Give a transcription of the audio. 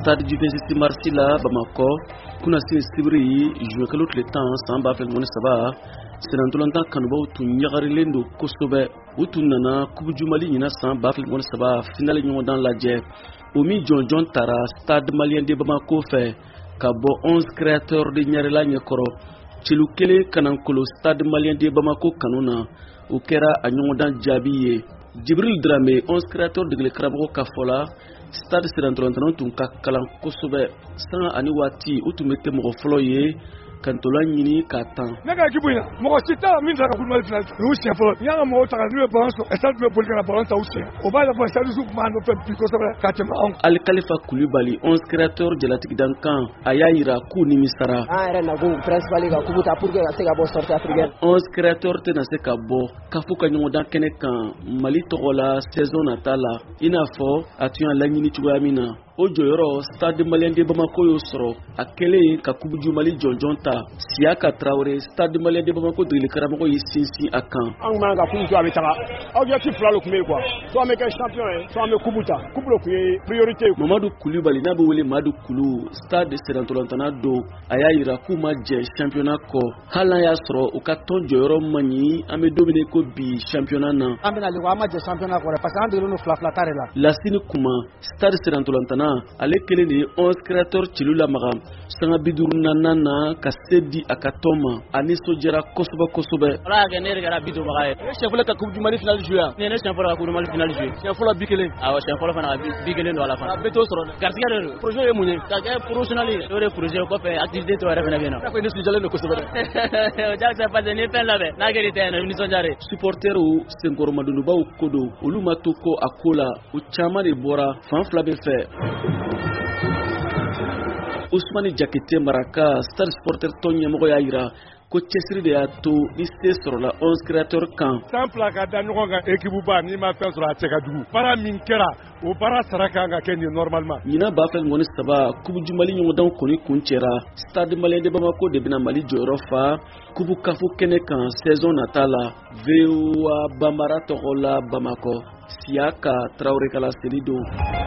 stade du 26 mars la Bamako kuna sin sibiri juekalo tletan samba fel ngone saba senantolanta kanuba tun yagarilen do kosobe utun nana kubujumali nyina samba fel ngone saba finale nyon dans la jet omi jonjon tara stade malien de Bamako fait kabo 11 créateurs de nyarela nyekoro chilukele kanankolo stade malien de Bamako kanuna ukera anyon jabiye Jibril Dramé 11 créateurs de Kraboko Kafola stade Sédantolantano tun ka kalan kosobe san ani wati utumete mo floye kantola nyini katan naka kibuina mo sita min saka ku mal final Russia fo yanga mo taka ni balance stade me polika na balance aussi o ba la stade sou man fe piko sabre katema Al Khalifa Koulibaly 11 créateurs de la Tigdankan ayayira ku ni misara era na go principal ga kubuta pour que se ga bo sortie africaine 11 créateurs te na se ka bo kafuka nyongo dan kene kan Mali togola saison natala ina fo atuyan la nyini tuamina Ojo yoro stade malien de Bamako yo soro akele ka kubuju Mali jonjonta Siaka Traoré stade malien de Bamako de Kraboko yisinsi akan an ma ga kubuju abita objectif la lokume quoi so me ka champion so me kubuta kubulo ku priorité Mamadou Koulibaly na bo wele Mamadou Koulou stade Sédantolantana do ayayira kuma je championnat ko hala ya soro o ka tonjo yoro mani ame dominer ko bi championnat na amena le wa ma je championnat ko parce que ande no fla tare la Lasini kuma stade Sédantolantana ale kelen de 11 créateurs chilula magam sanga biduru nanana kasedi akatoma ani sojera kosoba ala ga ne gara bidu magaye chef la ka coupe du Mali final joueur ne chef la coupe du Mali final joueur chef la bikele awa chef la fana bikele do ala fana beto soro garcia de projet e munye ka ga professionnel do projet ko fe activité to ara fana bena ko ne sujale no kosoba o ja sa pas ne pen labe na gari te no ni sonjare supporter u senkoro madunu ba kodo oluma toko akola o chama de bora fan flabe fe Ousmane Diakité Maraka star sporter Tonya Mogo Yaira ko cesiri de ato iste sur la 11 créateurs kan simple ka da nyogo ga équipe ba ni ma fe sur a teka dugu para min kera o para saraka ga ken normalement nyina ba fel ngoni saba kubu jumali nyogo dan koni kunchera stade malien de Bamako de bina Mali jorofa kubu kafu kene kan saison natala vewa bambara togola Bamako Siaka Traoré kala selido